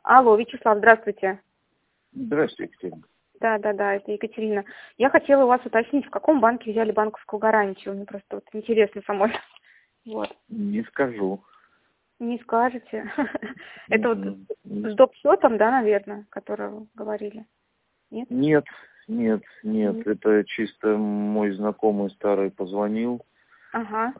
Алло, Вячеслав, здравствуйте. Здравствуйте, Екатерина. Да, это Екатерина. Я хотела у вас уточнить, в каком банке взяли банковскую гарантию. Мне просто вот интересно самой. Вот. Не скажу. Не скажете. Это вот с доп. Счетом, да, наверное, который вы говорили? Нет? Нет. Это чисто мой знакомый старый позвонил. Ага.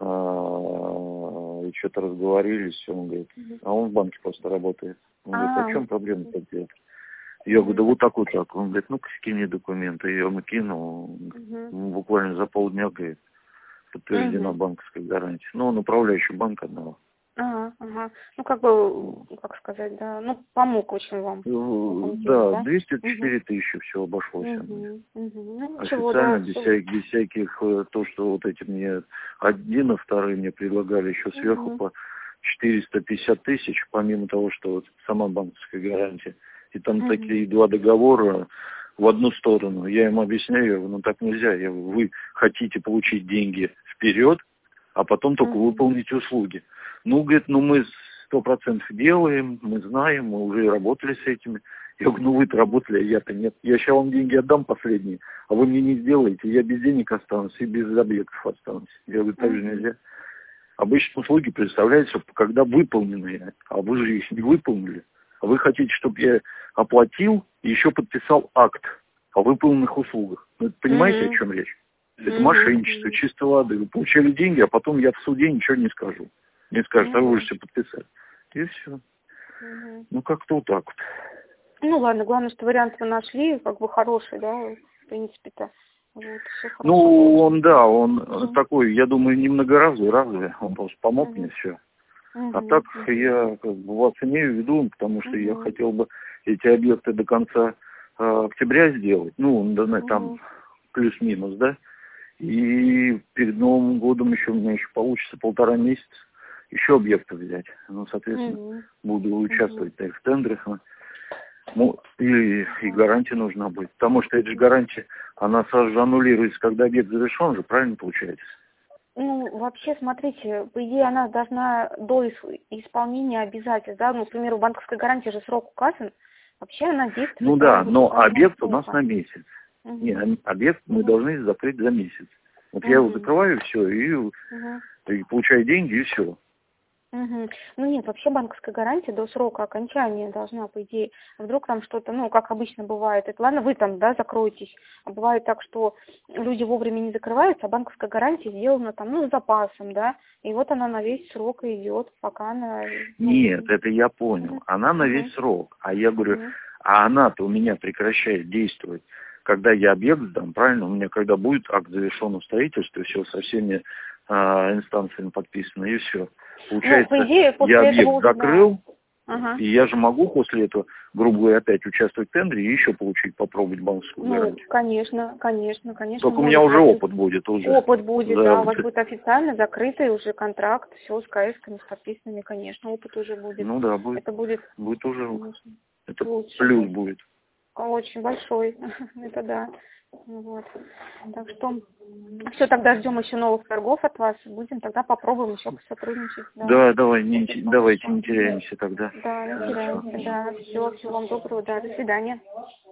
И что-то разговорились. Он говорит, а он в банке просто работает. Он говорит, а в чем проблема-то делать? Я говорю, да вот так, вот так. Он говорит, ну-ка скинь мне документы. Я ему кинул. Буквально за полдня, говорит, подтверждена банковская гарантия. Ну, он управляющий банк одного. Ага. Ну, как бы, как сказать, да. Ну, помог очень вам. Да, 204 тысячи все обошлось. Ну, Официально, без всяких, то, что вот эти мне один, а вторые мне предлагали еще сверху по 450 тысяч, помимо того, что вот сама банковская гарантия. И там такие два договора в одну сторону. Я им объясняю, ну так нельзя. Вы хотите получить деньги вперед, а потом только выполнить услуги. Ну, говорит, мы 100% делаем, мы знаем, мы уже работали с этими. Я говорю, ну вы-то работали, а я-то нет. Я сейчас вам деньги отдам последние, а вы мне не сделаете, я без денег останусь и без объектов останусь. Я говорю, так же нельзя. Обычно услуги представляются, когда выполненные, а вы же их не выполнили. А вы хотите, чтобы я оплатил и еще подписал акт о выполненных услугах. Вы понимаете, о чем речь? Это мошенничество, чистой воды. Вы получали деньги, а потом я в суде ничего не скажу. Мне скажут, а вы же все подписали. И все. Ну, как-то вот так вот. Ну, ладно, главное, что вариант вы нашли, как бы хороший, да, в принципе-то. Вот, ну, он такой, я думаю, не многоразовый, он просто помог мне, все. А так я как бы вас имею в виду, потому что я хотел бы эти объекты до конца октября сделать, ну, там плюс-минус, да, и перед Новым годом еще у меня еще получится 1,5 месяца еще объекты взять. Ну, соответственно, буду участвовать в тендерах. Ну, и гарантия нужна будет. Потому что эта же гарантия, она сразу же аннулируется, когда объект завершен же, правильно получается? Ну, вообще, смотрите, по идее, она должна до исполнения обязательств, да, ну, к примеру, банковская гарантия же срок указан, вообще она действует. Ну да, но объект у нас на месяц. Нет, объект мы должны закрыть за месяц. Вот я его закрываю, все, и получаю деньги, и все. Ну нет, вообще банковская гарантия до срока окончания должна, по идее, вдруг там что-то, ну, как обычно бывает, это ладно, вы там, да, закроетесь, а бывает так, что люди вовремя не закрываются, а банковская гарантия сделана там, ну, с запасом, да, и вот она на весь срок идет, пока она... Нет, это я понял, она на весь срок, а я говорю, а она-то у меня прекращает действовать, когда я объект сдам, правильно, у меня когда будет акт завершенного строительства, все со всеми инстанциями подписано, и все. Получается, ну, идее, я объект закрыл, и я же могу после этого, грубо говоря, опять участвовать в тендере и еще получить, попробовать банковскую гарантию. Конечно. Только у меня уже опыт будет. Опыт будет, да, у вас будет официально закрытый уже контракт, все с КС-ками, с подписанными, конечно, опыт уже будет. Ну да, будет. Это будет уже, конечно, это лучше. Плюс будет. Очень большой, это да. Вот. Так что все, тогда ждем еще новых торгов от вас. Будем тогда попробуем еще посотрудничать. Да, давайте не теряемся тогда. Да, не теряемся, да. Все, всего вам доброго, да, до свидания.